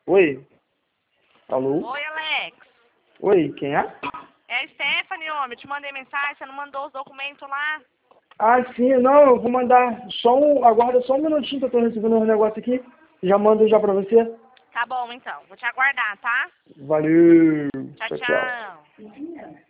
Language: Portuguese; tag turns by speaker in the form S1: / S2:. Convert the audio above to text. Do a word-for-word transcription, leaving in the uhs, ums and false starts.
S1: Oi? Alô?
S2: Oi, Alex.
S1: Oi, quem é?
S2: É a Stephanie, homem. Eu te mandei mensagem, você não mandou os documentos lá?
S1: Ah, sim, não, eu vou mandar só um, aguarda só um minutinho que eu tô recebendo um negócio aqui. Já mando já pra você.
S2: Tá bom, então. Vou te aguardar, tá?
S1: Valeu.
S2: Tchau,
S1: Tchau, tchau.
S2: tchau.